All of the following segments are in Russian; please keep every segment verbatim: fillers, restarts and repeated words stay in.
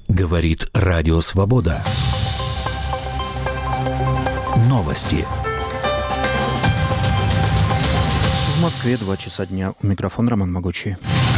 Говорит Радио Свобода. Новости. В Москве два часа дня. У микрофона Роман Могучий.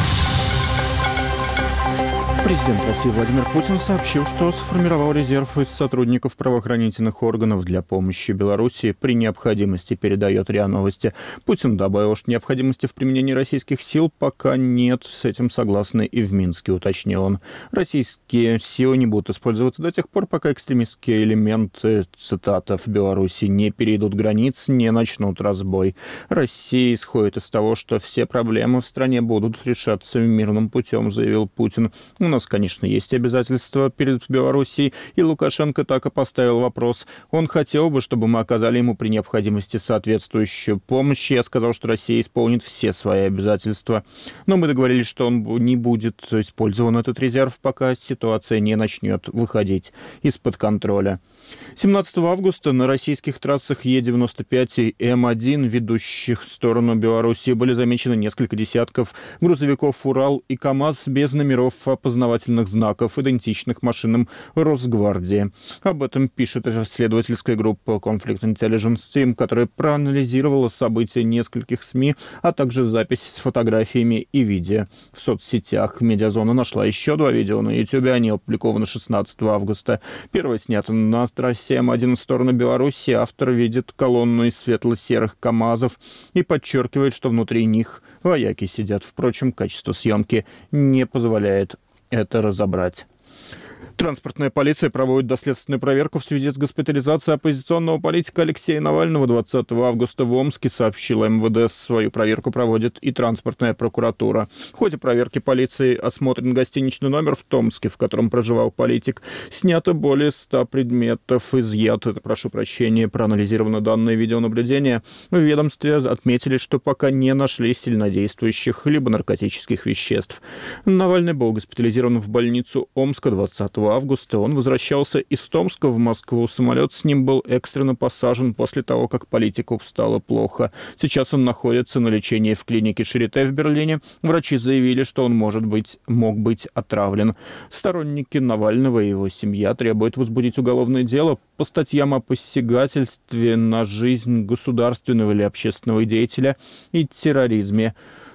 Президент России Владимир Путин сообщил, что сформировал резерв из сотрудников правоохранительных органов для помощи Беларуси. При необходимости, передает РИА Новости. Путин добавил, что необходимости в применении российских сил пока нет. С этим согласны и в Минске, уточнил он. Российские силы не будут использоваться до тех пор, пока экстремистские элементы, цитата, в Беларуси не перейдут границ, не начнут разбой. Россия исходит из того, что все проблемы в стране будут решаться мирным путем, заявил Путин. У нас, конечно, есть обязательства перед Белоруссией, и Лукашенко так и поставил вопрос. Он хотел бы, чтобы мы оказали ему при необходимости соответствующую помощь. Я сказал, что Россия исполнит все свои обязательства. Но мы договорились, что он не будет использован, этот резерв, пока ситуация не начнет выходить из-под контроля. семнадцатого августа на российских трассах Е девяносто пять и М один, ведущих в сторону Беларуси, были замечены несколько десятков грузовиков «Урал» и КАМАЗ без номеров опознавательных знаков, идентичных машинам Росгвардии. Об этом пишет расследовательская группа Conflict Intelligence Team, которая проанализировала события нескольких СМИ, а также запись с фотографиями и видео. В соцсетях «Медиазона» нашла еще два видео на Ютубе, они опубликованы шестнадцатого августа. Первое снято на трассе М один в сторону Беларуси. Автор видит колонну из светло-серых КАМАЗов и подчеркивает, что внутри них вояки сидят. Впрочем, качество съемки не позволяет это разобрать. Транспортная полиция проводит доследственную проверку в связи с госпитализацией оппозиционного политика Алексея Навального. двадцатого августа в Омске, сообщила эм вэ дэ. Свою проверку проводит и транспортная прокуратура. В ходе проверки полиции осмотрен гостиничный номер в Томске, в котором проживал политик. Снято более ста предметов, изъято, прошу прощения, проанализированы данные видеонаблюдения. В ведомстве отметили, что пока не нашли сильнодействующих либо наркотических веществ. Навальный был госпитализирован в больницу Омска двадцатого августа. Он возвращался из Томска в Москву. Самолет с ним был экстренно посажен после того, как политику стало плохо. Сейчас он находится на лечении в клинике Шарите в Берлине. Врачи заявили, что он может быть, мог быть отравлен. Сторонники Навального и его семья требуют возбудить уголовное дело по статьям о посягательстве на жизнь государственного или общественного деятеля и терроризме.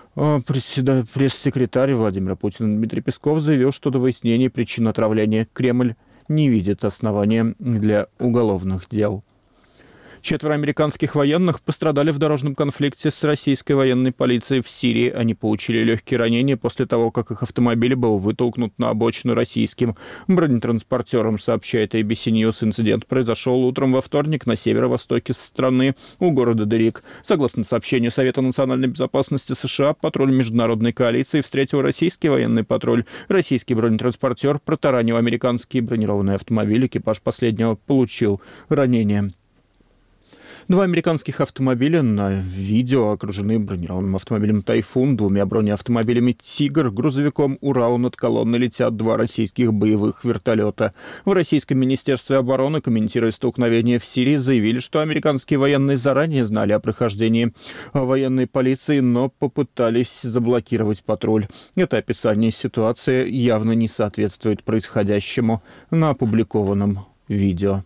Пресс-секретарь Владимира Путина Дмитрий Песков заявил, что до выяснения причин отравления Кремль не видит основания для уголовных дел. Четверо американских военных пострадали в дорожном конфликте с российской военной полицией в Сирии. Они получили легкие ранения после того, как их автомобиль был вытолкнут на обочину российским бронетранспортером, сообщает эй би си News. Инцидент произошел утром во вторник на северо-востоке страны у города Дерик. Согласно сообщению Совета национальной безопасности США, патруль международной коалиции встретил российский военный патруль. Российский бронетранспортер протаранил американский бронированный автомобиль. Экипаж последнего получил ранения. Два американских автомобиля на видео окружены бронированным автомобилем «Тайфун», двумя бронеавтомобилями «Тигр», грузовиком «Урал». Над колонной летят два российских боевых вертолета. В Российском министерстве обороны, комментируя столкновение в Сирии, заявили, что американские военные заранее знали о прохождении военной полиции, но попытались заблокировать патруль. Это описание ситуации явно не соответствует происходящему на опубликованном видео.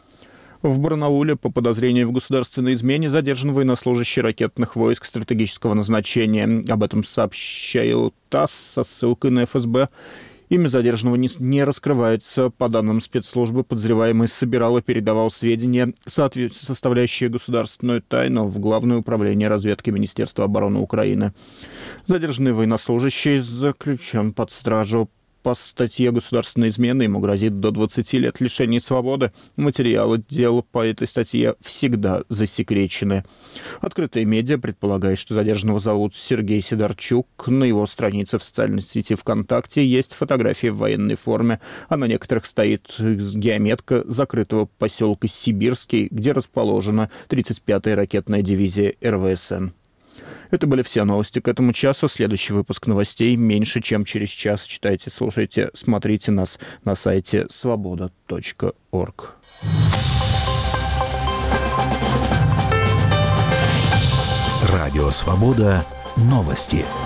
В Барнауле по подозрению в государственной измене задержан военнослужащий ракетных войск стратегического назначения. Об этом сообщает ТАСС со ссылкой на эф эс бэ. Имя задержанного не, не раскрывается. По данным спецслужбы, подозреваемый собирал и передавал сведения, составляющие государственную тайну, в Главное управление разведки Министерства обороны Украины. Задержанный военнослужащий заключен под стражу. По статье «Государственная измена» ему грозит до двадцати лет лишения свободы. Материалы дел по этой статье всегда засекречены. Открытые медиа предполагают, что задержанного зовут Сергей Сидорчук. На его странице в социальной сети ВКонтакте есть фотографии в военной форме, а на некоторых стоит геометка закрытого поселка Сибирский, где расположена тридцать пятая ракетная дивизия эр вэ эс эн. Это были все новости к этому часу. Следующий выпуск новостей меньше, чем через час. Читайте, слушайте, смотрите нас на сайте свобода точка орг. Радио «Свобода». Новости.